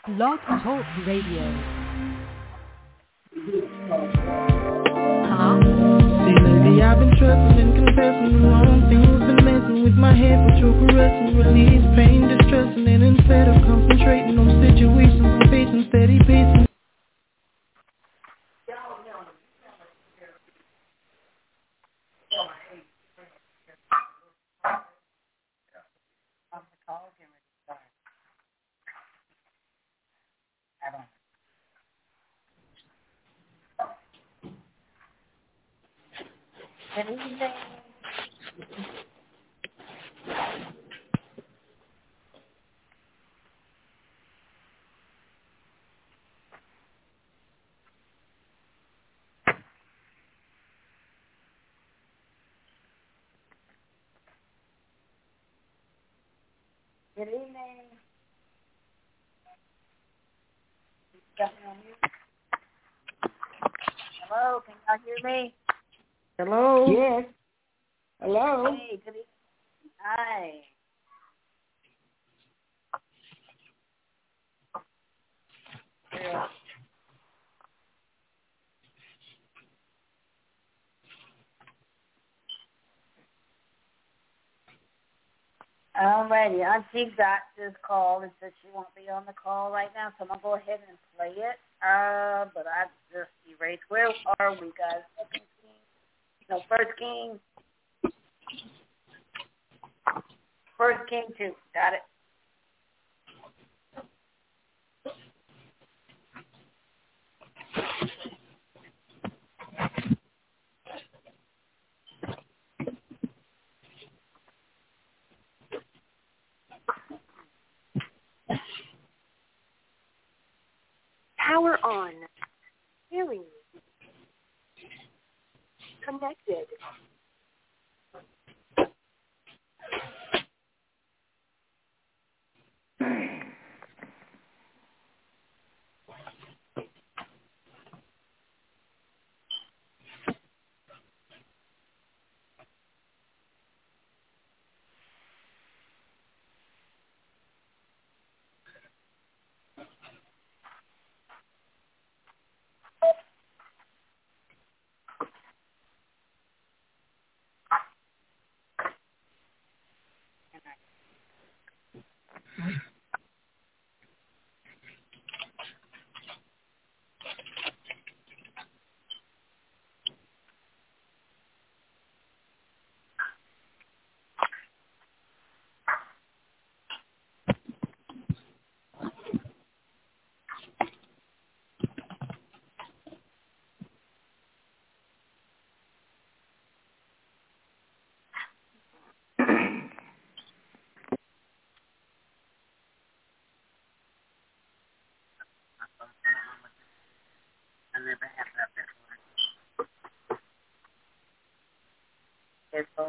Blog Talk Radio. See, lately I've been trusting and confessing the wrong things, been messing with my head, but you're caressing, release pain, distressing, and instead of concentrating on situations I'm facing, steady pacing. Good evening. Good evening. Got me on mute. Hello, can y'all hear me? Hello? Yes. Hello? Hey, good evening. Hi. Yeah. Alrighty, Auntie got this call and said she won't be on the call right now, so I'm going to go ahead and play it. But I just erased. Where are we, guys? Second King? No, First King. First King 2. Got it. Power on. Hearing. Connected. I never have that before. Headphone.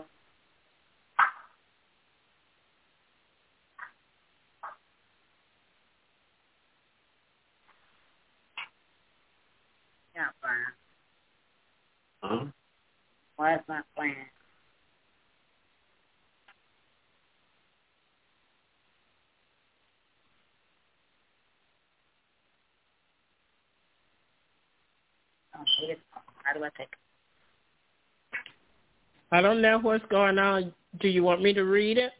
Yeah, fine. Why is not playing? Okay, how do I take it? I don't know what's going on. Do you want me to read it?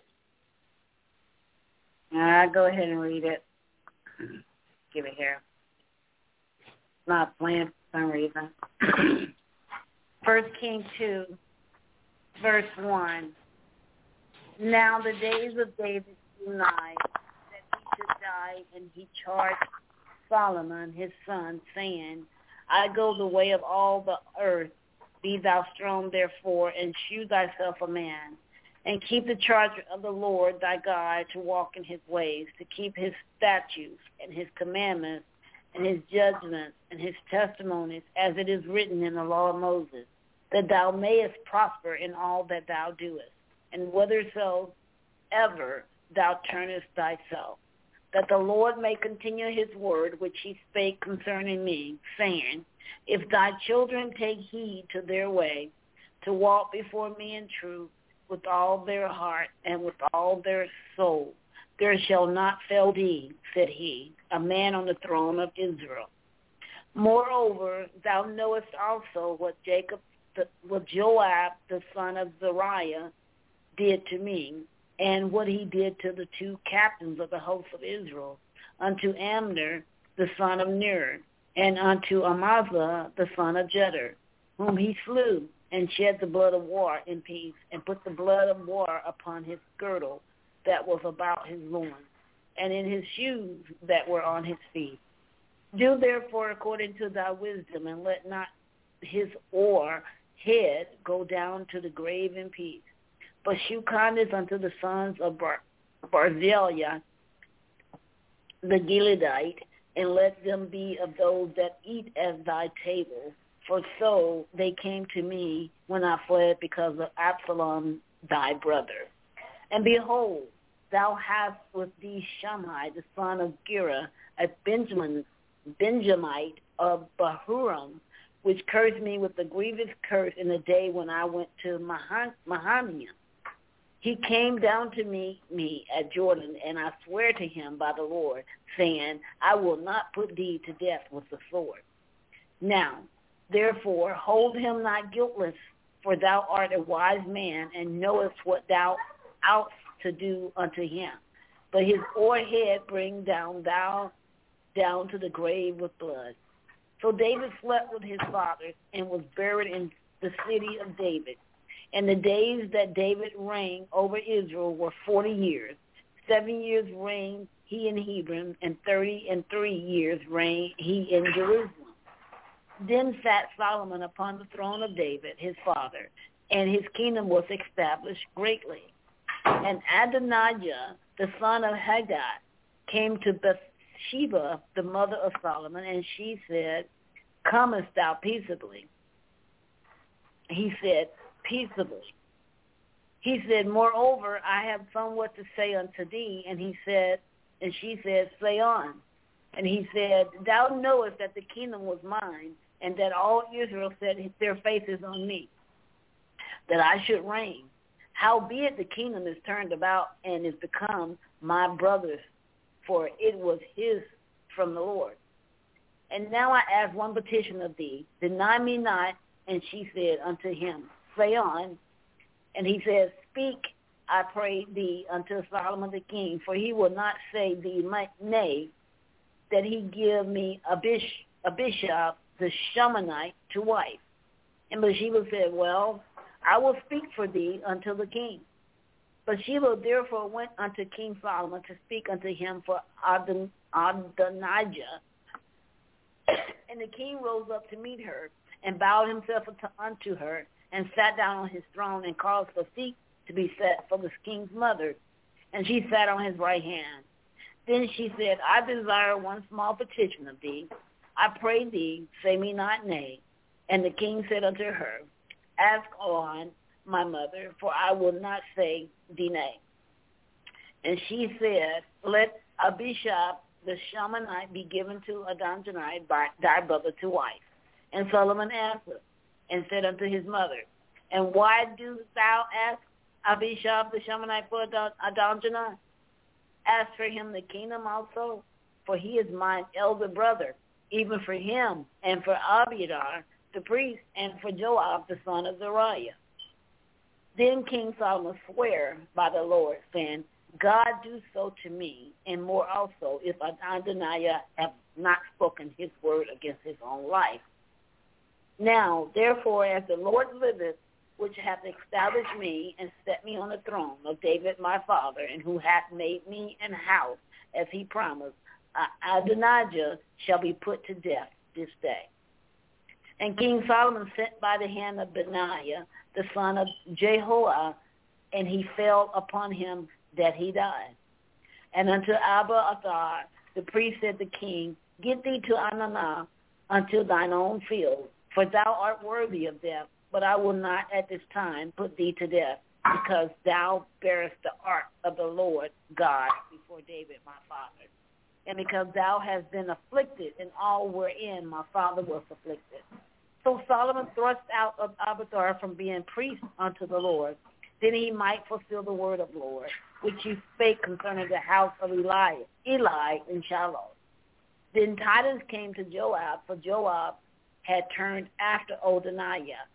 I'll go ahead and read it. Give it here. It's not playing for some reason. First King 2, verse 1. Now the days of David drew nigh, that he should die, and he charged Solomon his son, saying, I go the way of all the earth. Be thou strong, therefore, and shew thyself a man, and keep the charge of the Lord thy God, to walk in his ways, to keep his statutes and his commandments and his judgments and his testimonies, as it is written in the law of Moses, that thou mayest prosper in all that thou doest, and whithersoever thou turnest thyself, that the Lord may continue his word which he spake concerning me, saying, if thy children take heed to their way, to walk before me in truth with all their heart and with all their soul, there shall not fail thee, said he, a man on the throne of Israel. Moreover, thou knowest also what Joab, the son of Zeruiah, did to me, and what he did to the two captains of the host of Israel, unto Abner, the son of Ner, and unto Amasa, the son of Jeter, whom he slew, and shed the blood of war in peace, and put the blood of war upon his girdle that was about his loins, and in his shoes that were on his feet. Do therefore according to thy wisdom, and let not his head go down to the grave in peace. But shew kindness unto the sons of Barzillai, the Gileadite, and let them be of those that eat at thy table. For so they came to me when I fled because of Absalom thy brother. And behold, thou hast with thee Shammai, the son of Gera, a Benjamite of Bahurim, which cursed me with a grievous curse in the day when I went to Mahanaim. He came down to me at Jordan, and I swear to him by the Lord, saying, I will not put thee to death with the sword. Now, therefore, hold him not guiltless, for thou art a wise man, and knowest what thou oughtest to do unto him. But his head bring down to the grave with blood. So David slept with his fathers, and was buried in the city of David. And the days that David reigned over Israel were 40 years. 7 years reigned he in Hebron, and 33 years reigned he in Jerusalem. Then sat Solomon upon the throne of David, his father, and his kingdom was established greatly. And Adonijah, the son of Haggith, came to Bathsheba, the mother of Solomon, and she said, Comest thou peaceably? He said, peaceably. He said, Moreover, I have somewhat to say unto thee. And she said, Say on. And he said, Thou knowest that the kingdom was mine, and that all Israel set their faces on me, that I should reign. Howbeit the kingdom is turned about and is become my brother's, for it was his from the Lord. And now I ask one petition of thee, deny me not. And she said unto him, Say on. And he says, Speak, I pray thee, unto Solomon the king, for he will not say thee nay, that he give me Abishai the Shunammite to wife. And Bathsheba said, Well, I will speak for thee unto the king. Bathsheba therefore went unto King Solomon to speak unto him for Adonijah. And the king rose up to meet her, and bowed himself unto her, and sat down on his throne, and caused a seat to be set for the king's mother. And she sat on his right hand. Then she said, I desire one small petition of thee. I pray thee, say me not nay. And the king said unto her, Ask on, my mother, for I will not say thee nay. And she said, Let Abishai the Shunammite be given to Adonijah thy brother to wife. And Solomon answered and said unto his mother, And why dost thou ask Abishai the Shunammite for Adonijah? Ask for him the kingdom also, for he is mine elder brother, even for him, and for Abiathar the priest, and for Joab the son of Zeruiah. Then King Solomon sware by the Lord, saying, God do so to me, and more also, if Adonijah have not spoken his word against his own life. Now, therefore, as the Lord liveth, which hath established me and set me on the throne of David my father, and who hath made me an house, as he promised, Adonijah shall be put to death this day. And King Solomon sent by the hand of Benaiah, the son of Jehoiada, and he fell upon him that he died. And unto Abiathar the priest said the king, Get thee to Ananah unto thine own field, for thou art worthy of death, but I will not at this time put thee to death, because thou bearest the ark of the Lord God before David my father, and because thou hast been afflicted in all wherein my father was afflicted. So Solomon thrust out of Abiathar from being priest unto the Lord, then he might fulfill the word of the Lord, which he spake concerning the house of Eli in Shiloh. Then tidings came to Joab, for Joab had turned after Adoniah,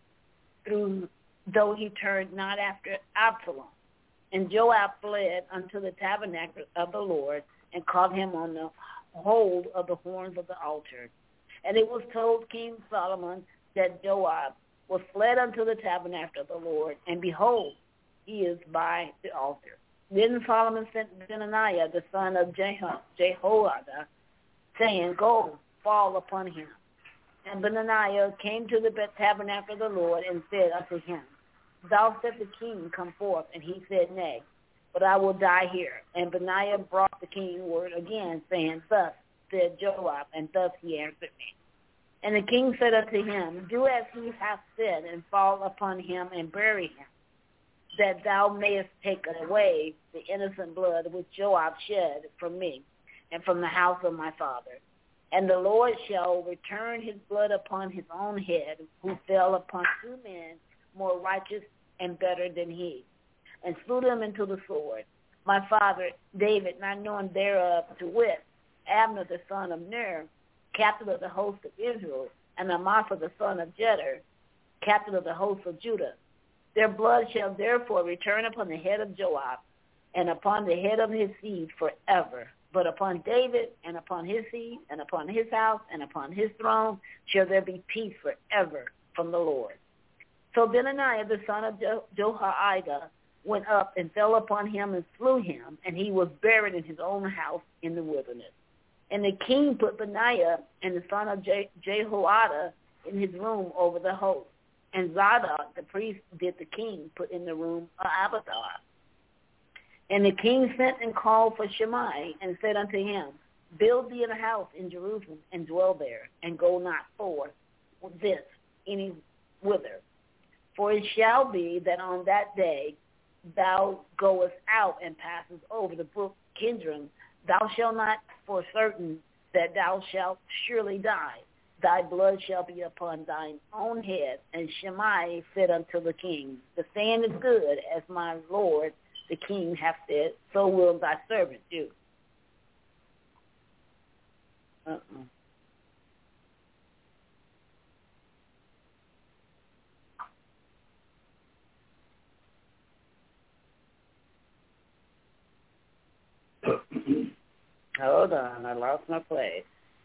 though he turned not after Absalom. And Joab fled unto the tabernacle of the Lord, and caught him on the hold of the horns of the altar. And it was told King Solomon that Joab was fled unto the tabernacle of the Lord, and behold, he is by the altar. Then Solomon sent Benaiah, the son of Jehoiada, saying, Go, fall upon him. And Benaiah came to the tabernacle of the Lord, and said unto him, Thou said the king, come forth. And he said, Nay, but I will die here. And Benaiah brought the king word again, saying, Thus said Joab, and thus he answered me. And the king said unto him, Do as he hath said, and fall upon him, and bury him, that thou mayest take away the innocent blood which Joab shed from me, and from the house of my father. And the Lord shall return his blood upon his own head, who fell upon 2 men more righteous and better than he, and slew them into the sword. My father David, not knowing thereof, to wit, Abner the son of Ner, captain of the host of Israel, and Amasa the son of Jeter, captain of the host of Judah. Their blood shall therefore return upon the head of Joab, and upon the head of his seed forever. But upon David, and upon his seed, and upon his house, and upon his throne, shall there be peace forever from the Lord. So Benaiah, the son of Jehoiada, went up and fell upon him and slew him, and he was buried in his own house in the wilderness. And the king put Benaiah and the son of Jehoiada in his room over the host. And Zadok, the priest, did the king put in the room of Abiathar. And the king sent and called for Shimei, and said unto him, Build thee a house in Jerusalem, and dwell there, and go not forth with this any whither. For it shall be that on that day thou goest out and passest over the brook Kidron, thou shalt not for certain that thou shalt surely die. Thy blood shall be upon thine own head. And Shimei said unto the king, The saying is good, as my lord the king hath said, so will thy servant do. Hold on, I lost my place.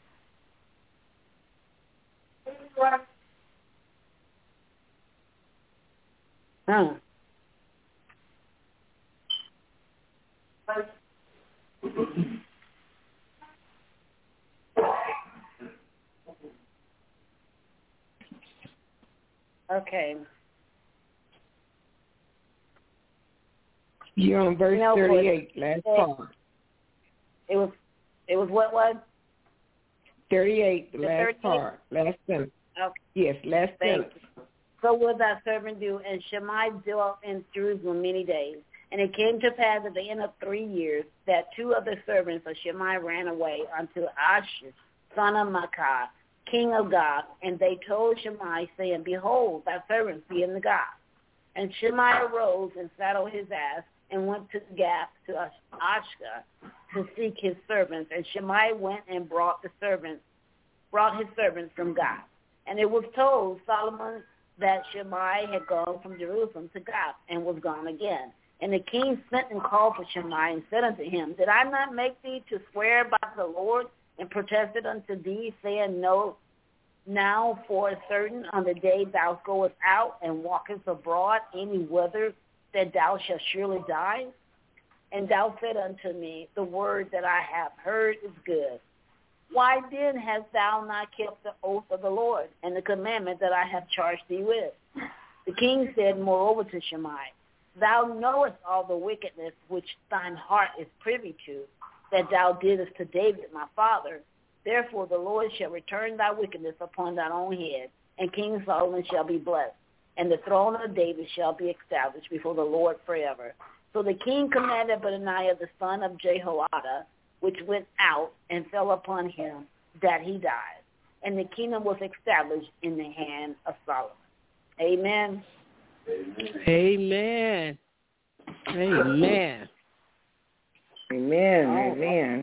Okay. You're on verse 38, last part. It was what? 38, the last part, last sentence. Okay. Yes, last sentence. So will thy servant do, and Shimei dwelt in Jerusalem many days. And it came to pass at the end of 3 years that 2 of the servants of Shimei ran away unto Achish, son of Maacah, king of Gath, and they told Shimei, saying, Behold, thy servants be in the Gath. And Shimei arose and saddled his ass, and went to Gath to Ashka to seek his servants. And Shimei went and brought his servants from Gath. And it was told Solomon that Shimei had gone from Jerusalem to Gath, and was gone again. And the king sent and called for Shimei, and said unto him, Did I not make thee to swear by the Lord, and protested unto thee, saying, No, now for a certain on the day thou goest out and walkest abroad any whither, that thou shalt surely die? And thou said unto me, The word that I have heard is good. Why then hast thou not kept the oath of the Lord, and the commandment that I have charged thee with? The king said moreover to Shimei, Thou knowest all the wickedness which thine heart is privy to, that thou didst to David my father. Therefore the Lord shall return thy wickedness upon thine own head, and King Solomon shall be blessed, and the throne of David shall be established before the Lord forever. So the king commanded Benaiah the son of Jehoiada, which went out and fell upon him, that he died. And the kingdom was established in the hand of Solomon. Amen. Amen. Amen. Amen.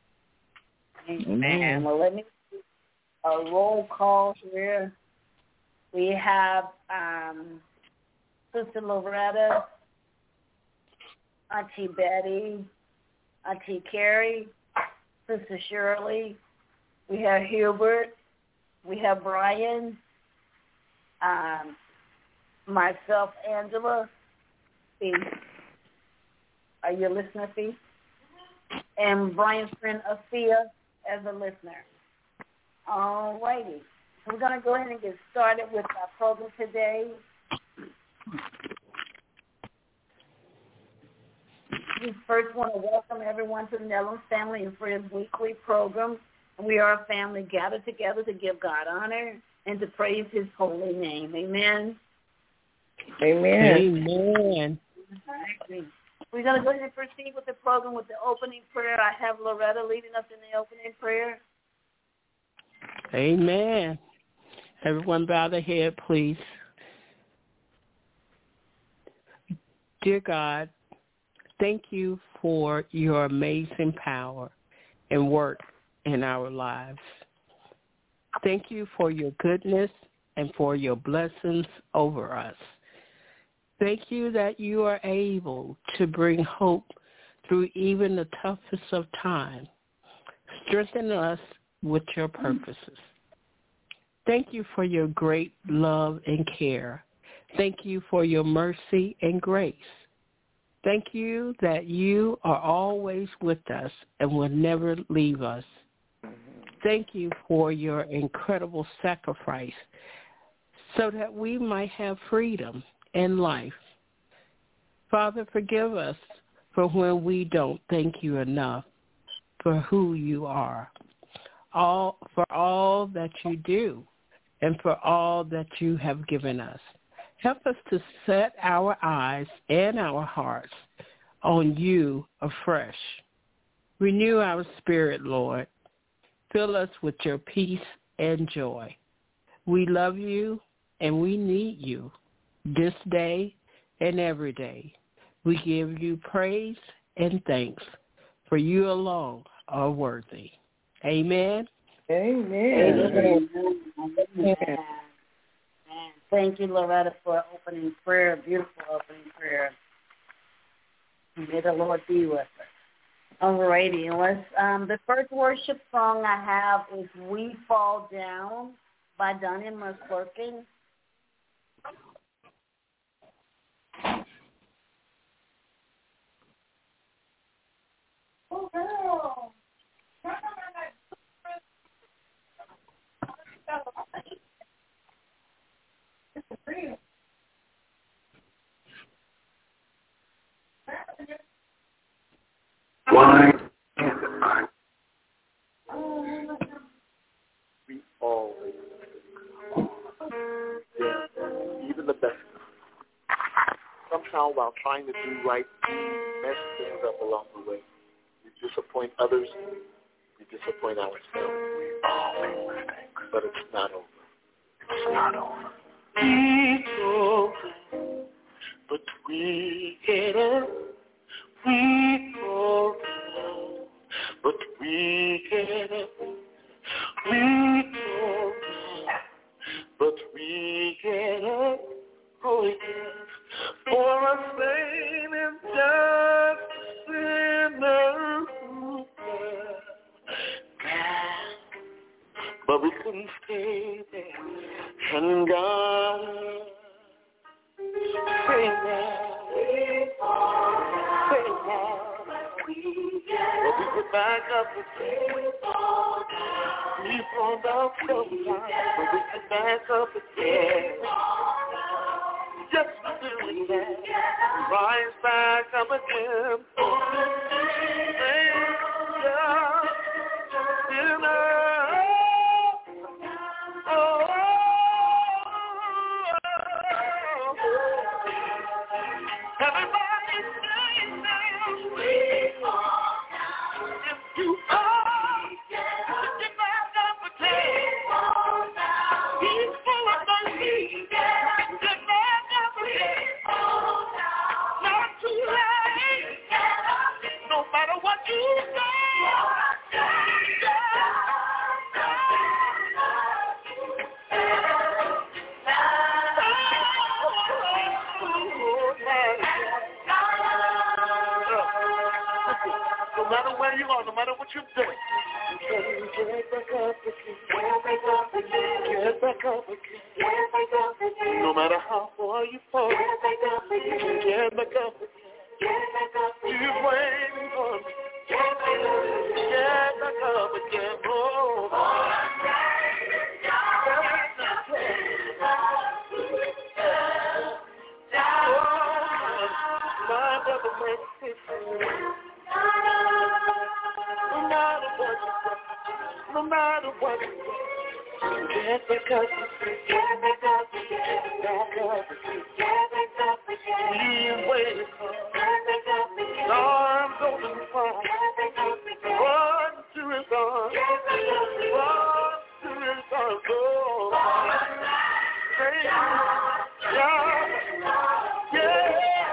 Amen. Well, let me do a roll call here. We have Sister Loretta, Auntie Betty, Auntie Carrie, Sister Shirley. We have Hubert. We have Brian. Myself, Angela. Fee. Are you a listener, Fee? And Brian's friend, Afia, as a listener. All righty. So we're going to go ahead and get started with our program today. We first want to welcome everyone to the Netherlands Family and Friends Weekly program. We are a family gathered together to give God honor and to praise his holy name. Amen. Amen. We're going to go ahead and proceed with the program with the opening prayer. I have Loretta leading us in the opening prayer. Amen. Everyone bow their head, please. Dear God, thank you for your amazing power and work in our lives. Thank you for your goodness and for your blessings over us. Thank you that you are able to bring hope through even the toughest of times. Strengthen us with your purposes. Thank you for your great love and care. Thank you for your mercy and grace. Thank you that you are always with us and will never leave us. Thank you for your incredible sacrifice so that we might have freedom and life. Father, forgive us for when we don't thank you enough for who you are, for all that you do, and for all that you have given us. Help us to set our eyes and our hearts on you afresh. Renew our spirit, Lord. Fill us with your peace and joy. We love you and we need you this day and every day. We give you praise and thanks, for you alone are worthy. Amen. Amen. Amen. Thank you, Loretta, for opening prayer, beautiful opening prayer. May the Lord be with us. All righty. The first worship song I have is We Fall Down by Donnie McClurkin. Oh, girl. Why is I? We always, even the best. Somehow, while trying to do right, we mess things up along the way. We disappoint others. We disappoint ourselves. We all make mistakes, but it's not over. It's not over. We go, but we get up. We fall down, but we get up. We fall down, but we get up. Oh, yeah. For a saint is just a sinner who fell down, but we couldn't stay there. And God, say now, we fall down. But we get back up again. We fall down sometimes, but we get back up again. Just do that. Rise back up again. Not too late. what you've done. Get back up again. Get back up again. No matter how far you fall, get back up again. Get back up again. He's waiting for me. Get back up again. Oh, my brother makes it. No matter what you do, get back up again. He's waiting for me. His arms open wide. Run to his arms. Run to his arms. Oh, say, yeah.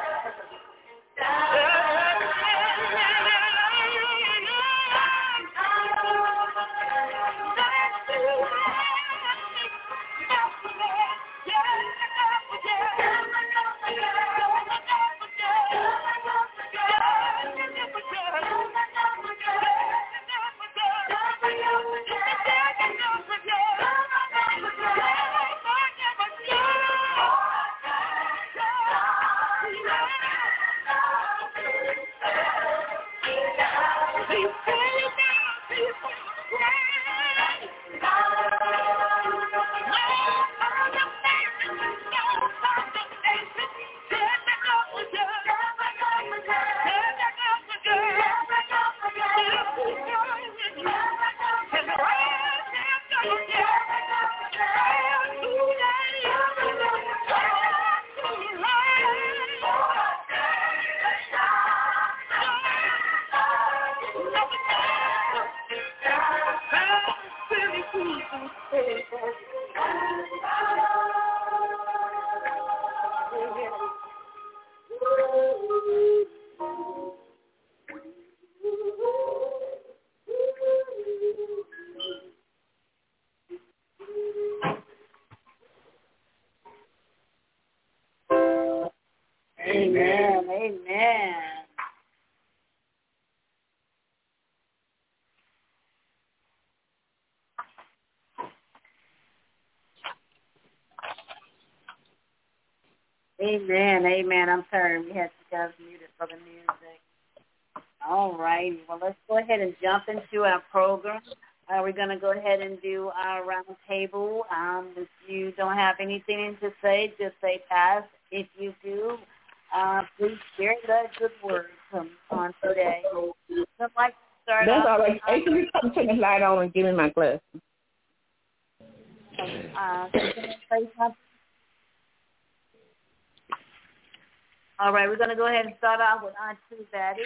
Amen. Amen. Amen. Amen. I'm sorry. We had you guys muted for the music. All right. Well, let's go ahead and jump into our program. We're going to go ahead and do our round table. If you don't have anything to say, just say pass. If you do, please share that good word on today. I'd like to start That's off. all right. Hey, can you come turn the light on and give me my glasses? Say something? All right, we're going to go ahead and start off with Auntie Betty.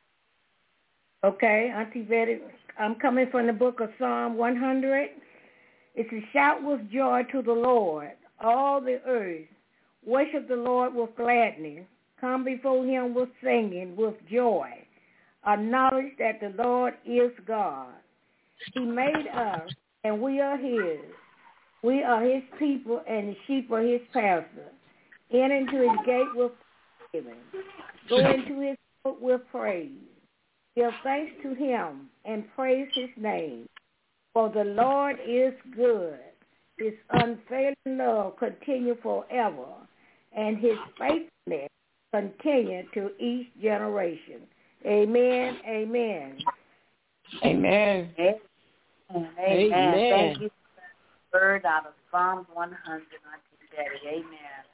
Okay, Auntie Betty, I'm coming from the book of Psalm 100. It's a shout with joy to the Lord, all the earth. Worship the Lord with gladness. Come before him with singing, with joy. Acknowledge that the Lord is God. He made us, and we are his. We are his people, and the sheep are his pasture. Enter into his gate with thanksgiving. Go into his court with praise. Give thanks to him and praise his name. For the Lord is good. His unfailing love continue forever, and his faithfulness continue to each generation. Amen. Amen. Amen. Amen. Amen. Thank you for that word out of Psalms 100, Auntie Betty. Amen.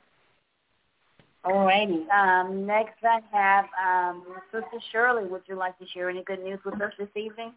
All righty. Next I have Sister Shirley. Would you like to share any good news with us this evening?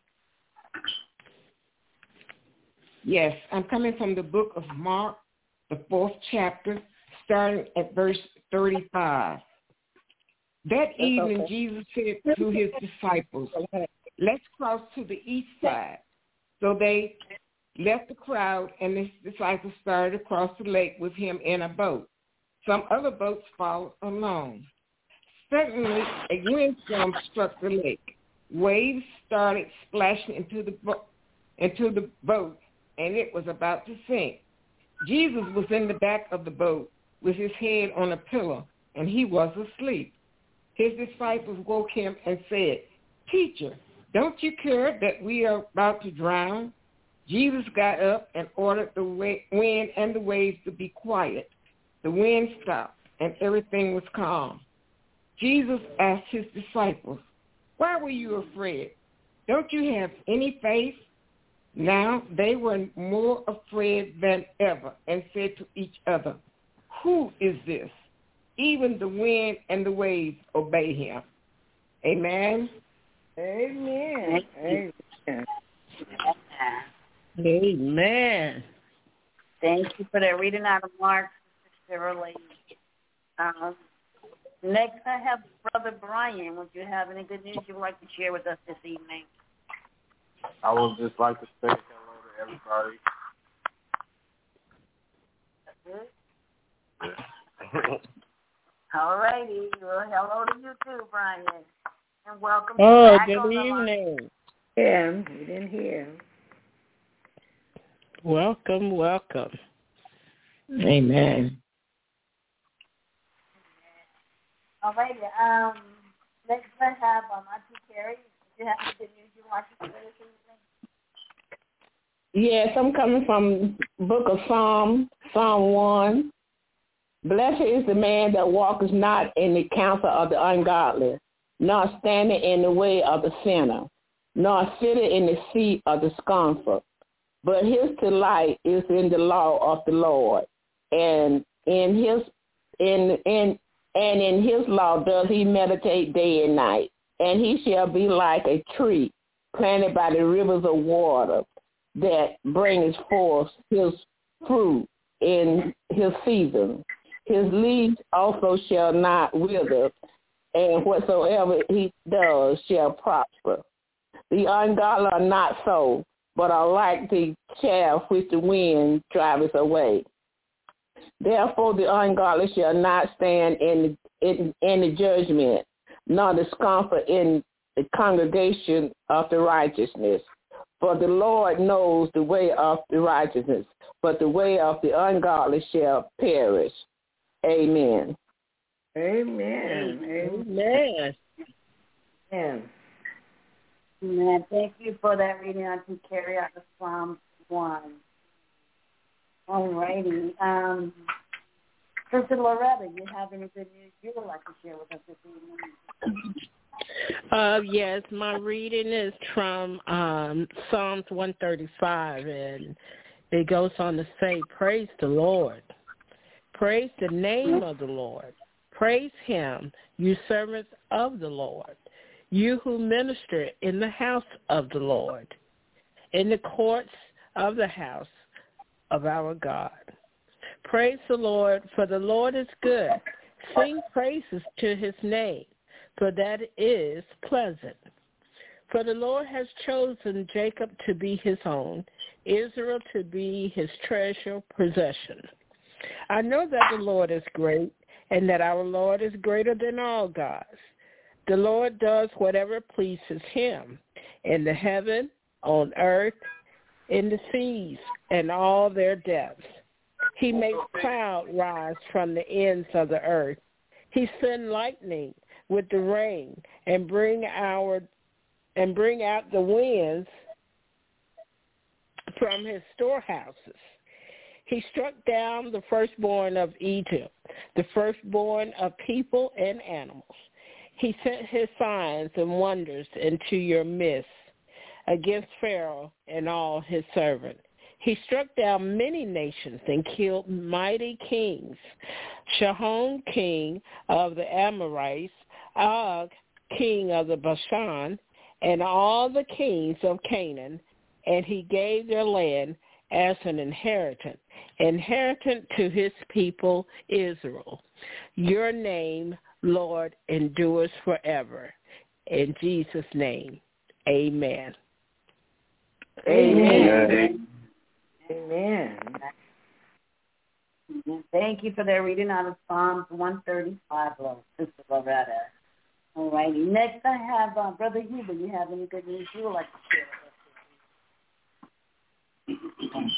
Yes, I'm coming from the book of Mark, the 4th chapter, starting at verse 35. That evening, Jesus said to his disciples, "Let's cross to the east side." So they left the crowd, and his disciples started across the lake with him in a boat. Some other boats followed along. Suddenly, a windstorm struck the lake. Waves started splashing into the boat, and it was about to sink. Jesus was in the back of the boat with his head on a pillow, and he was asleep. His disciples woke him and said, "Teacher, Don't you care that we are about to drown? Jesus got up and ordered the wind and the waves to be quiet. The wind stopped, and everything was calm. Jesus asked his disciples, "Why were you afraid? Don't you have any faith?" Now they were more afraid than ever and said to each other, "Who is this? Even the wind and the waves obey him." Amen. Amen. Amen. Amen. Thank you for that reading out of Mark, Sister Lee. Next, I have Brother Brian. Would you have any good news you would like to share with us this evening? I would just like to say hello to everybody. All righty. Well, hello to you too, Brian. And welcome back Good on the evening. line. Yeah, we didn't hear. Welcome, welcome. Amen. All righty. Next, I have Auntie Carrie. Do you have any good news you want to share this evening? Yes, I'm coming from book of Psalm 1. Blessed is the man that walketh not in the counsel of the ungodly, nor standing in the way of the sinner, nor sitting in the seat of the scornful. But his delight is in the law of the Lord, and in his law does he meditate day and night. And he shall be like a tree planted by the rivers of water, that brings forth his fruit in his season. His leaves also shall not wither, and whatsoever he does shall prosper. The ungodly are not so, but are like the chaff which the wind driveth away. Therefore the ungodly shall not stand in the judgment, nor the scornful in the congregation of the righteousness. For the Lord knows the way of the righteousness, but the way of the ungodly shall perish. Amen. Amen. Amen. Amen. Amen. Thank you for that reading, Auntie Carrie, out of Psalm 1. All righty. Sister Loretta, do you have any good news you would like to share with us this evening? Yes, my reading is from Psalms 135, and it goes on to say, praise the Lord. Praise the name of the Lord. Praise him, you servants of the Lord, you who minister in the house of the Lord, in the courts of the house of our God. Praise the Lord, for the Lord is good. Sing praises to his name, for that is pleasant. For the Lord has chosen Jacob to be his own, Israel to be his treasure possession. I know that the Lord is great, and that our Lord is greater than all gods. The Lord does whatever pleases him, in the heaven, on earth, in the seas, and all their depths. He makes clouds rise from the ends of the earth. He sends lightning with the rain, and bring out the winds from his storehouses. He struck down the firstborn of Egypt, the firstborn of people and animals. He sent his signs and wonders into your midst against Pharaoh and all his servants. He struck down many nations and killed mighty kings, Sihon, king of the Amorites, Og, king of the Bashan, and all the kings of Canaan, and he gave their land as an inheritance to his people Israel. Your name, Lord, endures forever. In Jesus' name, amen. Amen. Amen. Thank you for that reading out of Psalms 135, Sister Loretta. All righty. Next, I have Brother Huber. You have any good news you would like to share with us?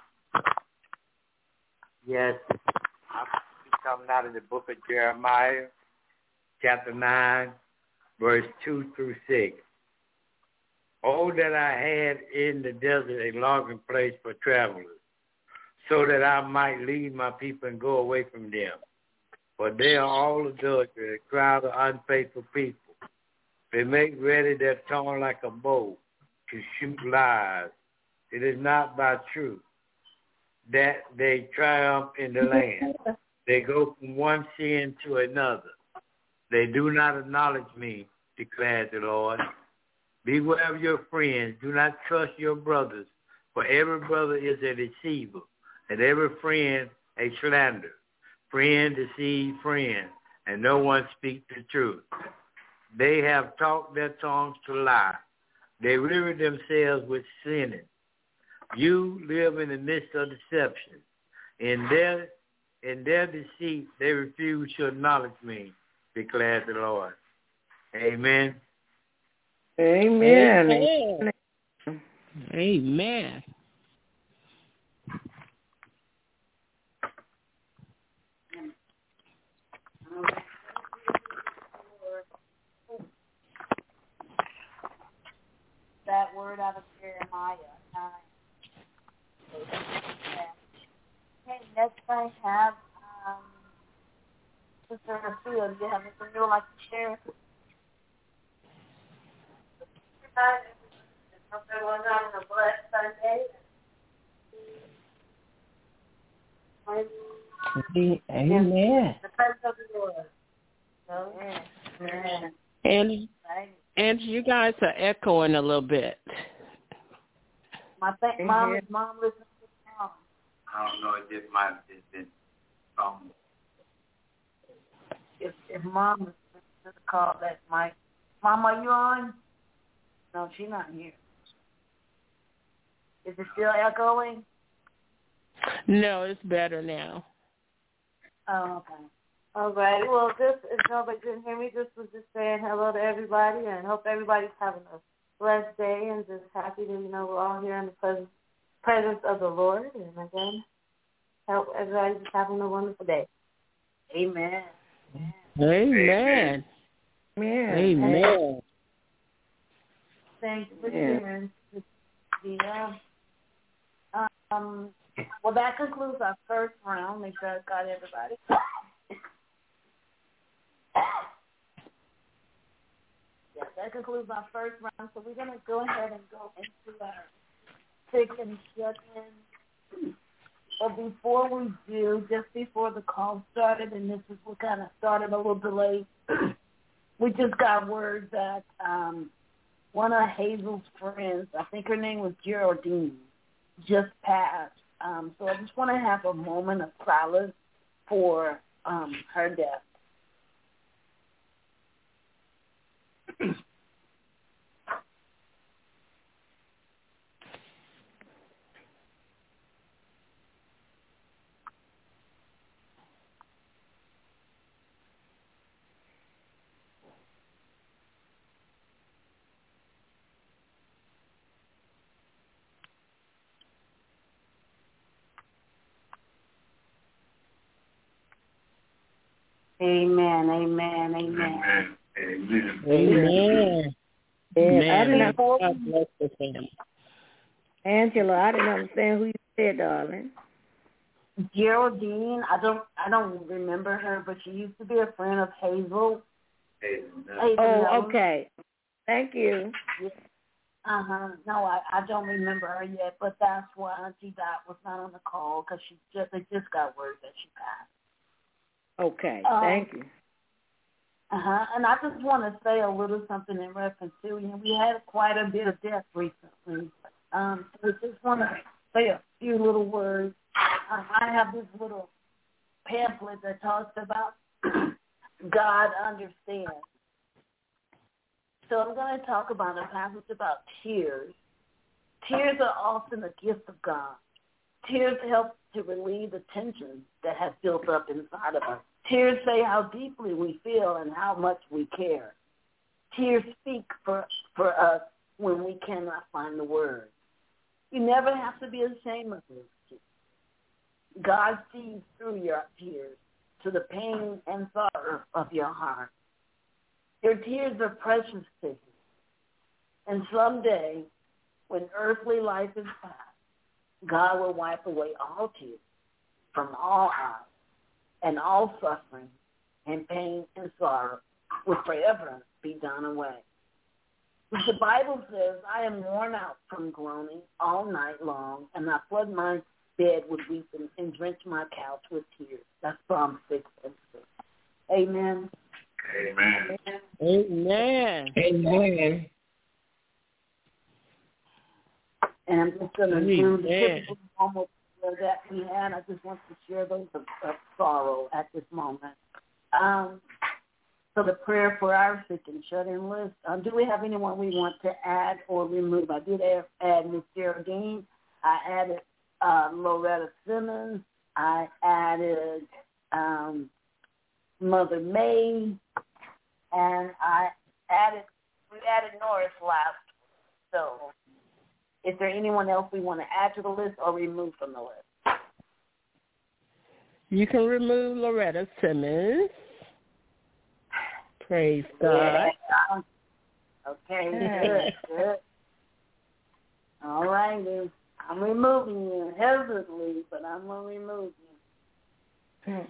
Yes, I'll be coming out of the book of Jeremiah, chapter 9, verse 2 through 6. Oh, that I had in the desert a logging place for travelers, so that I might leave my people and go away from them. For they are all adulterers, a crowd of unfaithful people. They make ready their tongue like a bow to shoot lies. It is not by truth that they triumph in the land. They go from one sin to another. They do not acknowledge me, declares the Lord. Beware of your friends. Do not trust your brothers, for every brother is a deceiver, and every friend a slanderer. Friend deceive friend, and no one speaks the truth. They have taught their tongues to lie. They weary themselves with sinning. You live in the midst of deception. In their deceit, they refuse to acknowledge me, declares the Lord. Amen. Amen. Amen. Amen. That word out of Jeremiah 9. Okay, next I have Sister Rasul. Do you have anything you would like to share? Hope everyone's having a blessed Sunday. Amen. The presence of the Lord. Amen. And you guys are echoing a little bit. Mom listens to the song. I don't know. It just might have been If Mom listens to the call, that's Mike. Mom, are you on? No, she's not here. Is it still echoing? No, it's better now. Oh, okay. All right. Well, if nobody couldn't hear me, just was just saying hello to everybody and hope everybody's having a blessed day and just happy that, we're all here in the presence of the Lord. And again, hope everybody's just having a wonderful day. Amen. Amen. Amen. Amen. Thanks for sharing. Yeah. Well, that concludes our first round. Make sure I got everybody. Yes, that concludes our first round. So we're going to go ahead and go into our pick and shut-in. But before we do, just before the call started, and this is what kind of started a little delayed, we just got word that one of Hazel's friends, I think her name was Geraldine, just passed. So I just want to have a moment of silence for her death. Amen, amen, amen. Amen. Amen. Amen. God bless the family. Angela, I didn't understand who you said, darling. Geraldine, I don't remember her, but she used to be a friend of Hazel. Oh, okay. Thank you. Yeah. No, I don't remember her yet, but that's why Auntie Dot was not on the call because they just got word that she passed. Okay, thank you. And I just want to say a little something in reference to, we had quite a bit of death recently. So we just want to say a few little words. I have this little pamphlet that talks about God understands. So I'm going to talk about a passage about tears. Tears are often a gift of God. Tears help to relieve the tension that has built up inside of us. Tears say how deeply we feel and how much we care. Tears speak for us when we cannot find the words. You never have to be ashamed of this. God sees through your tears to the pain and sorrow of your heart. Your tears are precious to him. And someday, when earthly life is past, God will wipe away all tears from all eyes, and all suffering and pain and sorrow will forever be done away. The Bible says, I am worn out from groaning all night long, and I flood my bed with weeping and drench my couch with tears. That's Psalm 6 and 6. Amen. Amen. Amen. Amen. And I'm just going to do the typical normal prayer that we had. I just want to share those of sorrow at this moment. So the prayer for our sick and shut-in list. Do we have anyone we want to add or remove? I did add Miss Geraldine. I added Loretta Simmons. I added Mother May. And we added Norris last. So is there anyone else we want to add to the list or remove from the list? You can remove Loretta Simmons. Praise God. Yeah. Okay, good. All right, then. I'm removing you hesitantly, but I'm going to remove you.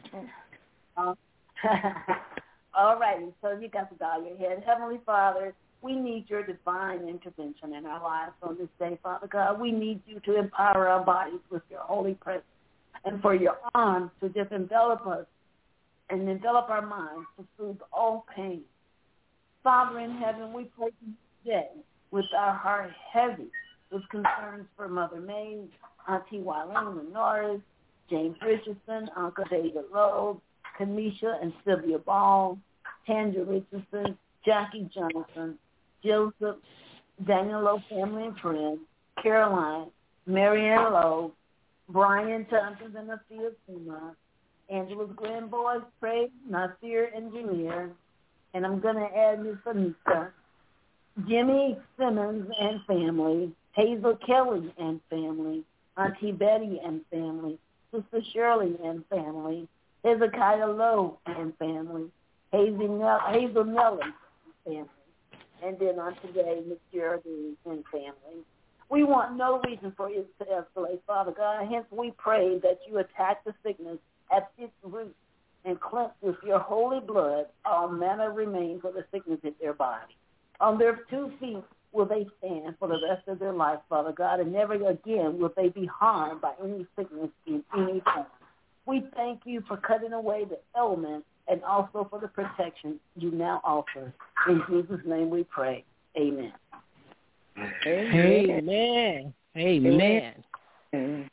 All righty, so you got to bow your head. Heavenly Father, we need your divine intervention in our lives on this day, Father God. We need you to empower our bodies with your holy presence and for your arms to just envelop us and envelop our minds to soothe all pain. Father in heaven, we pray today with our heart heavy with concerns for Mother May, Auntie Wileen Norris, James Richardson, Uncle David Lowe, Kamisha and Sylvia Ball, Tandra Richardson, Jackie Johnson, Joseph, Daniel Lowe family and friends, Caroline, Marianne Lowe, Brian Thompson and Nathia Puma, Angela's grandboys, Craig, Nasir, and Jameer. And I'm going to add Miss Anita, Jimmy Simmons and family, Hazel Kelly and family, Auntie Betty and family, Sister Shirley and family, Hezekiah Lowe and family, Hazel Mellon and family, and then on today, Miss Geraldine and family. We want no reason for it to escalate, Father God. Hence, we pray that you attack the sickness at its root and cleanse with your holy blood all manner remains of the sickness in their body. On their 2 feet will they stand for the rest of their life, Father God, and never again will they be harmed by any sickness in any form. We thank you for cutting away the elements and also for the protection you now offer. In Jesus' name we pray. Amen. Amen. Amen. Amen.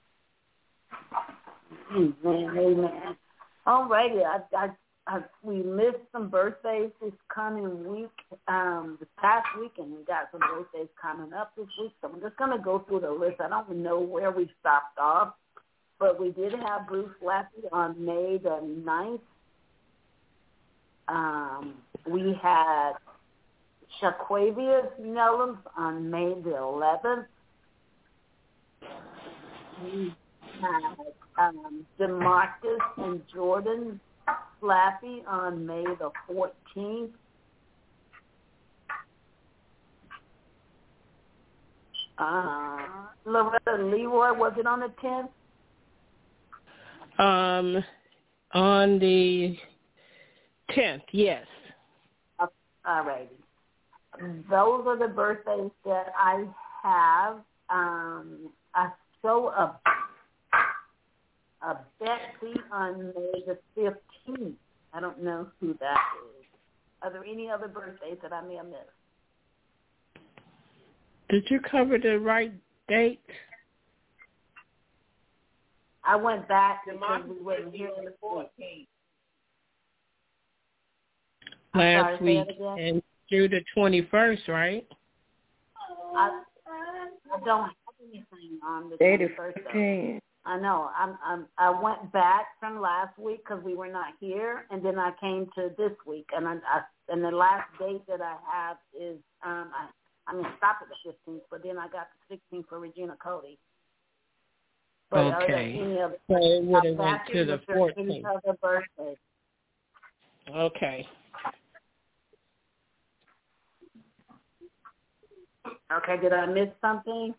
Amen. All righty. We missed some birthdays this coming week, this past week, and we got some birthdays coming up this week. So I'm just going to go through the list. I don't know where we stopped off, but we did have Bruce Laffey on May the 9th. We had Shaquavius Nellums on May the 11th. We had DeMarcus and Jordan Slappy on May the 14th. Loretta Leroy, was it on the 10th? On the 10th, yes. All righty. Those are the birthdays that I have. I show a Betsy on May the 15th. I don't know who that is. Are there any other birthdays that I may have missed? Did you cover the right date? I went back because we weren't here on the 14th. Last week and through the 21st, right? I don't have anything on the 21st. I know. I went back from last week because we were not here, and then I came to this week, and and the last date that I have is stop at the 15th, but then I got the 16th for Regina Cody. But okay. So it would have went to the 14th. Any other birthday? Okay. Okay, did I miss something?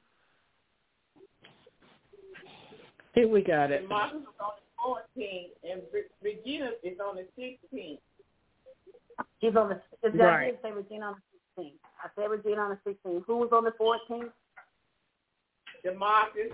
Here we got it. Marcus is on the 14th, and Regina is on the 16th. She's on the. Right. I did say Regina on the 16th. I said Regina on the 16th. Who was on the 14th? DeMarcus.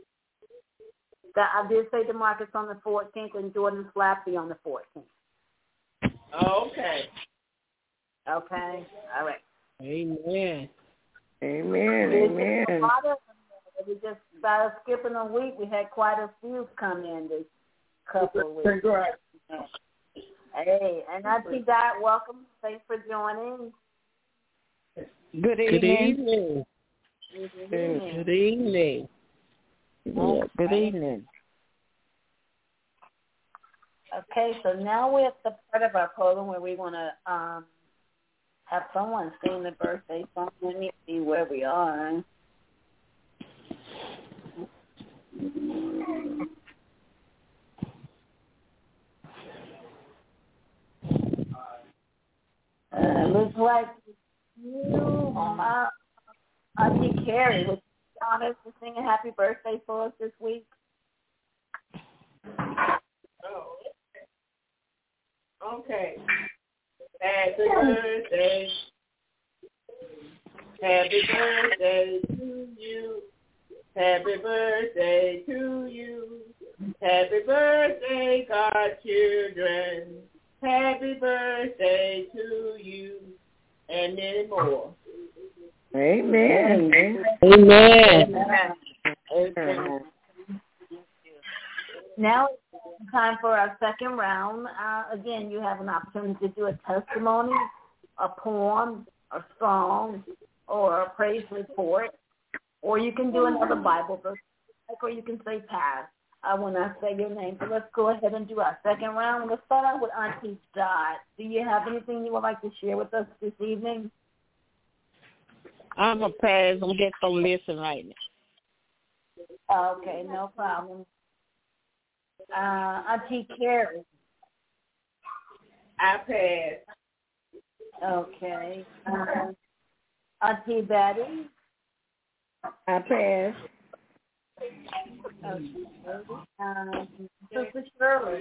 I did say DeMarcus on the 14th and Jordan Slappy on the 14th. Oh, okay. Okay. All right. Amen. Amen. We just started skipping a week. We had quite a few come in this couple of weeks. Congrats. Hey, and Auntie Dot, welcome. Thanks for joining. Good evening. Good evening. Yeah, good evening. Okay, so now we're at the part of our program where we want to have someone sing the birthday song. Let me see where we are. Looks like you, Auntie Carrie, was honest to sing a happy birthday for us this week. Oh, okay. Happy birthday. Happy birthday to you. Happy birthday to you. Happy birthday, godchildren. Happy birthday to you. And many more. Amen. Amen. Amen. Now it's time for our second round. Again, you have an opportunity to do a testimony, a poem, a song, or a praise report, or you can do another Bible verse, or you can say pass when I say your name. So let's go ahead and do our second round. Let's start out with Auntie Dot. Do you have anything you would like to share with us this evening? I'm a pass. I'm just going to listen right now. Okay, no problem. Auntie Carrie. I pass. Okay. Auntie Betty. I pass. Okay. Sister Shirley.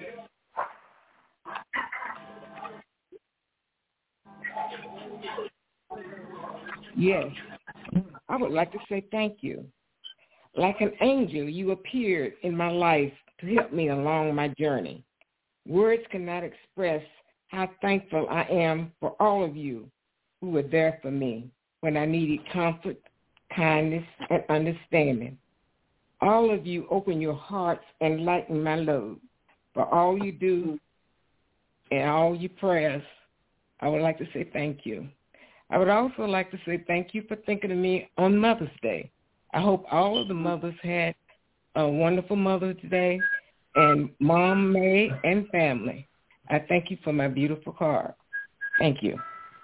Yes. I would like to say thank you. Like an angel, you appeared in my life to help me along my journey. Words cannot express how thankful I am for all of you who were there for me when I needed comfort, kindness, and understanding. All of you open your hearts and lighten my load. For all you do and all your prayers, I would like to say thank you. I would also like to say thank you for thinking of me on Mother's Day. I hope all of the mothers had a wonderful Mother's Day, and Mom, May, and family. I thank you for my beautiful card. Thank you.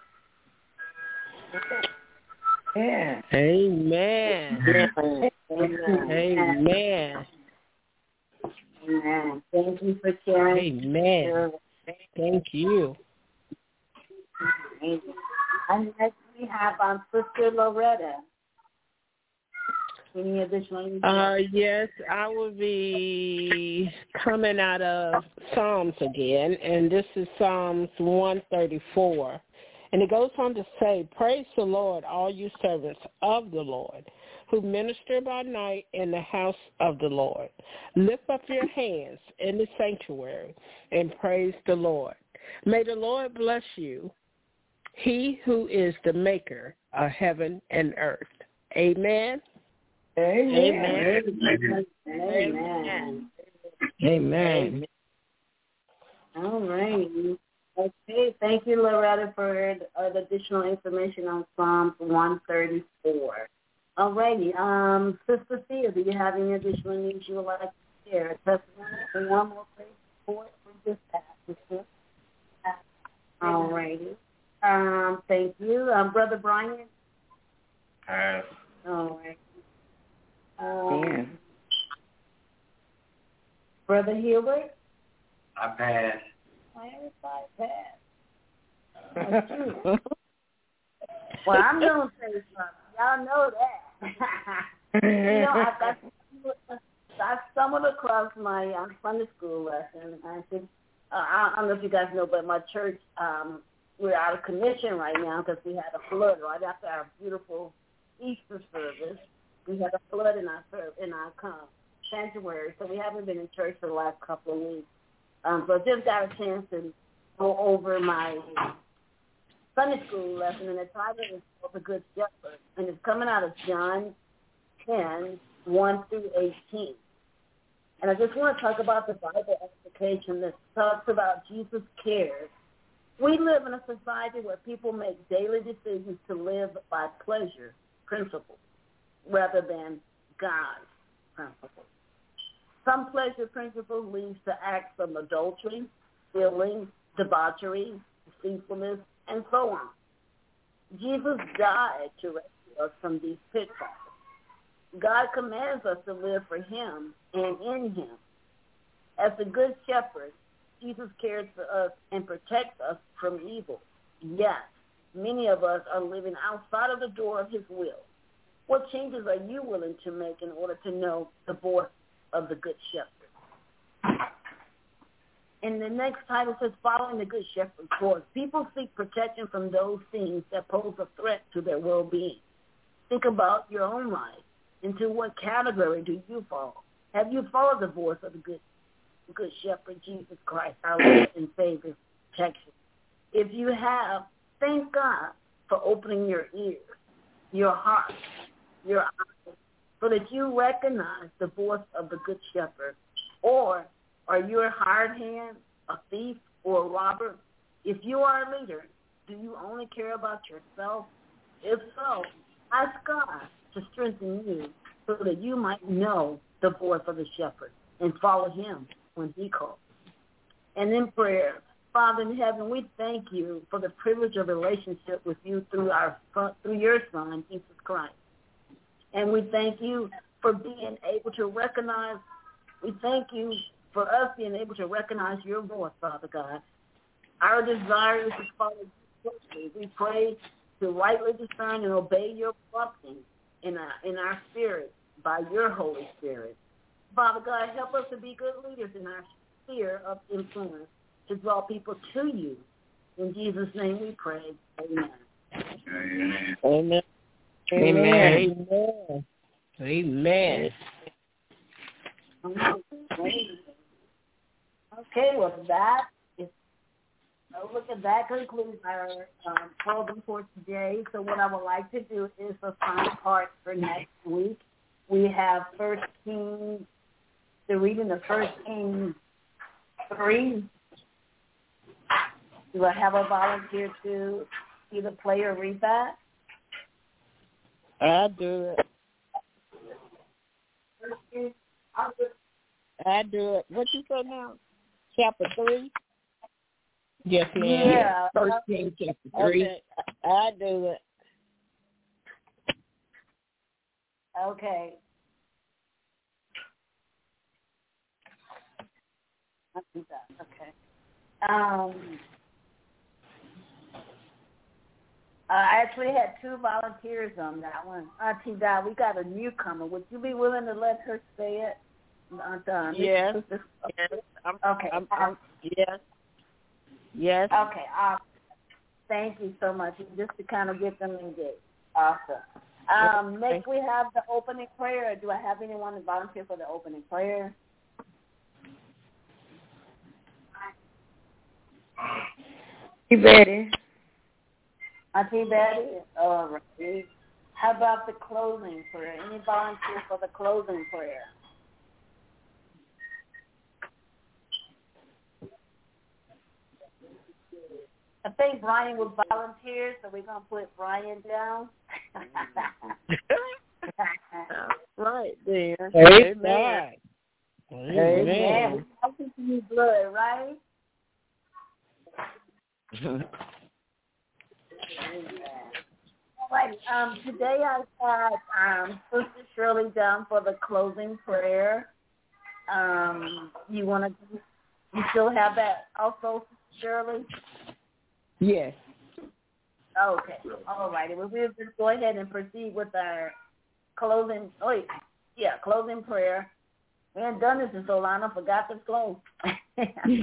Yeah. Amen. Amen. Amen. Amen. Thank you for sharing. Amen. Thank you. And next we have Sister Loretta. Any additional information? Yes, I will be coming out of Psalms again, and this is Psalms 134. And it goes on to say, praise the Lord, all you servants of the Lord, who minister by night in the house of the Lord. Lift up your hands in the sanctuary and praise the Lord. May the Lord bless you, he who is the maker of heaven and earth. Amen. Amen. Amen. Amen. Amen. All right. Okay. Thank you, Loretta, for the additional information on Psalms 134. All righty. Sister Thea, do you have any additional news you would like to share? A testimony for one more praise report for this passage. All righty. Thank you. Brother Brian? Pass. All right. Yeah. Brother Hubert? I pass. Why everybody pass? That's true. Well, I'm going to say something. Y'all know that. You know, I stumbled across my Sunday school lesson. I said, I don't know if you guys know, but my church, we're out of commission right now because we had a flood right after our beautiful Easter service. We had a flood in our sanctuary, so we haven't been in church for the last couple of weeks. So I just got a chance to go over my Sunday school lesson, and the title is called The Good Shepherd, and it's coming out of John 10:1-18. And I just want to talk about the Bible application that talks about Jesus cares. We live in a society where people make daily decisions to live by pleasure principles rather than God's principles. Some pleasure principles lead to acts of adultery, stealing, debauchery, deceitfulness, and so on. Jesus died to rescue us from these pitfalls. God commands us to live for him and in him. As the good shepherd, Jesus cares for us and protects us from evil. Yet, many of us are living outside of the door of his will. What changes are you willing to make in order to know the voice of the good shepherd? And the next title says, Following the Good Shepherd's Voice. People seek protection from those things that pose a threat to their well-being. Think about your own life. Into what category do you fall? Have you followed the voice of the good shepherd, Jesus Christ, our Lord and Savior, protection? If you have, thank God for opening your ears, your heart, your eyes, so that you recognize the voice of the good shepherd. Or are you a hired hand, a thief, or a robber? If you are a leader, do you only care about yourself? If so, ask God to strengthen you so that you might know the voice of the shepherd and follow him when he calls. And in prayer, Father in heaven, we thank you for the privilege of relationship with you through your Son, Jesus Christ. And we thank you for being able to recognize, we thank you for us being able to recognize your voice, Father God. Our desire is to follow you closely. We pray to rightly discern and obey your prompting in our spirit by your Holy Spirit. Father God, help us to be good leaders in our sphere of influence to draw people to you. In Jesus' name we pray. Amen. Amen. Amen. Amen. Amen. Okay, well, that concludes our program for today. So what I would like to do is the final part for next week. We have the reading of 1 Kings 3. Do I have a volunteer to either play or read that? I do it. I do it. What you say now? Chapter 3? Yes, ma'am. Yeah. 1 Kings chapter 3. Okay. I do it. Okay. I'll do that. Okay. I actually had 2 volunteers on that one. Auntie Dot, we got a newcomer. Would you be willing to let her say it? Yes. Okay. Yes. Okay. Awesome. Thank you so much. Just to kind of get them engaged. Awesome. Next we have the opening prayer. Do I have anyone to volunteer for the opening prayer? You Betty. Auntie Betty? All right. How about the closing prayer? Any volunteer for the closing prayer? I think Brian will volunteer, so we're going to put Brian down. Right there. Amen. Amen. I think you need blood, right? All right. Today I had Sister Shirley down for the closing prayer. You still have that also, Shirley? Yes. Okay. All righty. Well, we'll just go ahead and proceed with our closing prayer. We haven't done this in so long, I forgot to close. And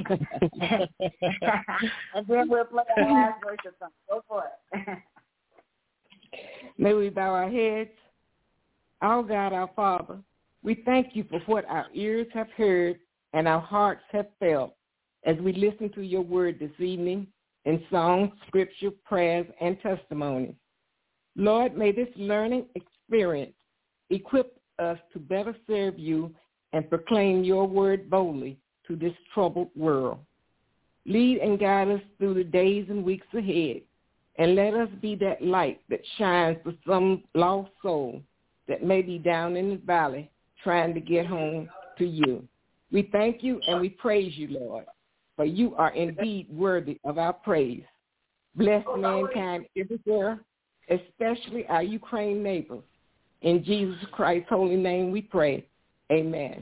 then we'll play our last worship song. Go for it. May we bow our heads. Our God, our Father, we thank you for what our ears have heard and our hearts have felt as we listen to your word this evening in songs, scripture, prayers, and testimonies. Lord, may this learning experience equip us to better serve you and proclaim your word boldly to this troubled world. Lead and guide us through the days and weeks ahead, and let us be that light that shines for some lost soul that may be down in the valley trying to get home to you. We thank you and we praise you, Lord, for you are indeed worthy of our praise. Bless mankind everywhere, especially our Ukraine neighbors. In Jesus Christ's holy name we pray. Amen.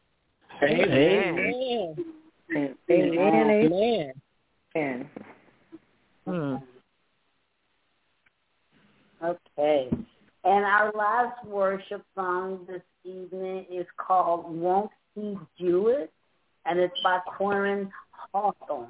Amen. Amen. Amen. Okay. And our last worship song this evening is called Won't He Do It? And it's by Corin Hawthorne.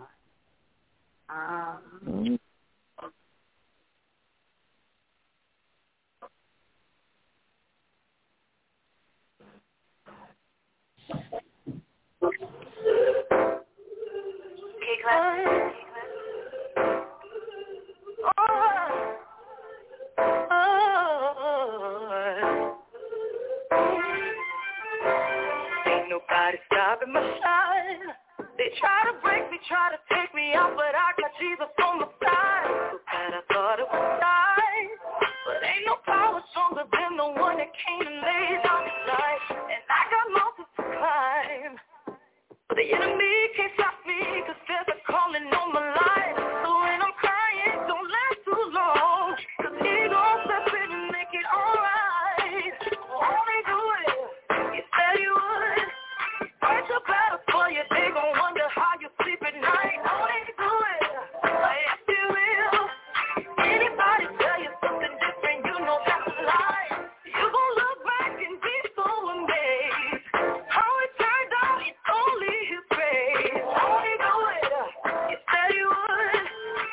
Ain't nobody stopping my shine. They try to break me, try to take me out, but I got Jesus on my side. So bad I thought it would die, but ain't no power stronger than the one that came and laid down his life. And I got mountains to climb, but the enemy can't stop me, 'cause there's a calling on my life. So when I'm crying, don't last too long, 'cause he gon' step in and make it alright. Only do it, you said you would. Fight your battle for you, they gon' wonder how you sleep at night. Only do it, yes you will. Anybody tell you something different, you know that's a lie. You gon' look back and be so amazed. How it turned out, it's only his grace. Only do it, you said you would.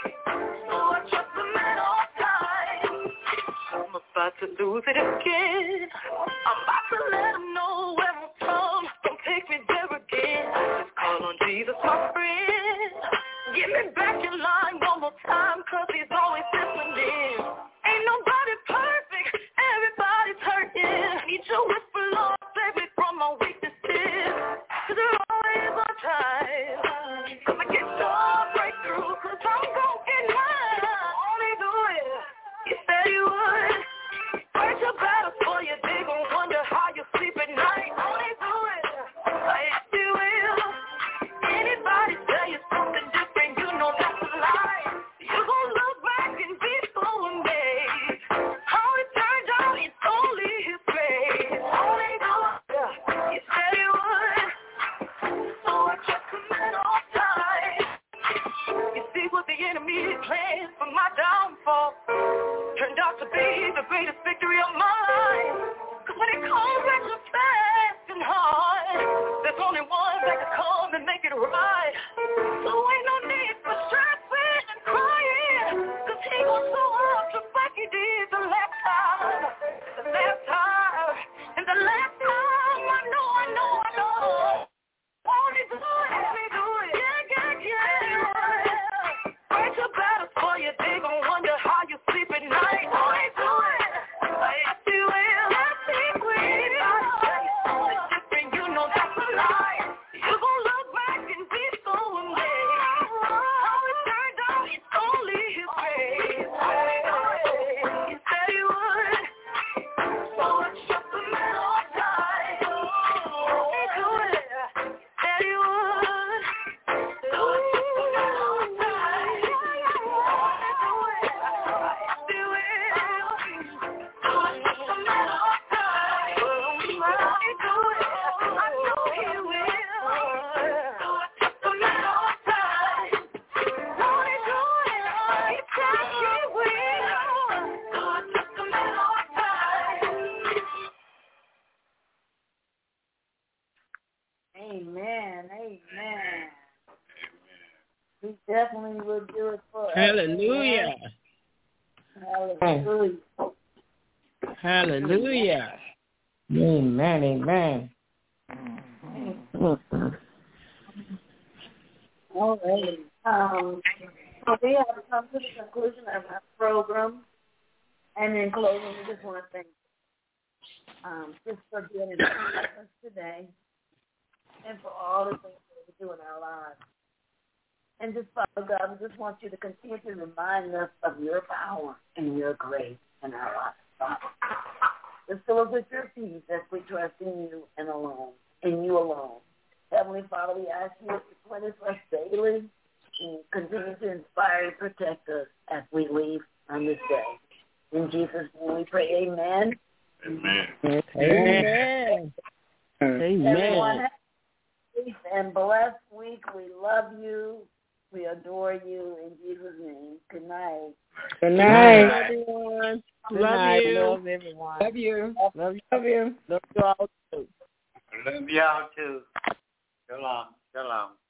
So I trust him at all times. I'm about to lose it again. I'm about to let him know where I'm from. Don't take me there again. Just call on Jesus, my friend. Get me back in line one more time, 'cause he's always listening. Ain't nobody perfect, everybody's hurting. Need your whisper, Lord, save me from my weaknesses, 'cause you're always on time. Gonna get your breakthrough, 'cause I'm gon' get mine. Only do it, you said you would. Fight your battles for you, they gon' wonder how you sleep at night. Only do it, yes you will. Anybody tell you something different, you know that's a lie. You gon' look back and be so amazed. How it turned out, it's only his grace. Only do it, you said you would. So I trust him at all times. You see what the enemy plans for my downfall turned out to be the greatest victory of my life. 'Cause when it comes at you fast and hard, there's only one that can come and make it right. So ain't no need for stressing and crying, 'cause he gon' show up just like he did the last time. The last time, and the last time, I know. Only do it, yeah. Fight your battles for you, they gon' wonder how you sleep at night. Only do it, yes you will. Anybody tell you something different, you know that's a lie. You gon' look back and be so Amen. Amen. He definitely will do it for us. Hallelujah. Hallelujah. Hallelujah. Amen. Amen. All right. So we have come to the conclusion of our program. And in closing, we just want to thank just for being in us today and for all the things that we do in our lives. And just, Father God, we just want you to continue to remind us of your power and your grace in our lives, Father. Just fill us with your peace as we trust in you and you alone. Heavenly Father, we ask you to replenish us daily and continue to inspire and protect us as we leave on this day. In Jesus' name we pray, amen. Amen. Amen. Everyone Amen. have a peace and blessed week. We love you. We adore you. In Jesus' name. Good night. Good night. Everyone. Good Love night. you. Love everyone. Love you. Love you. Love you. Love you all too. Love y'all too. Shalom. Shalom.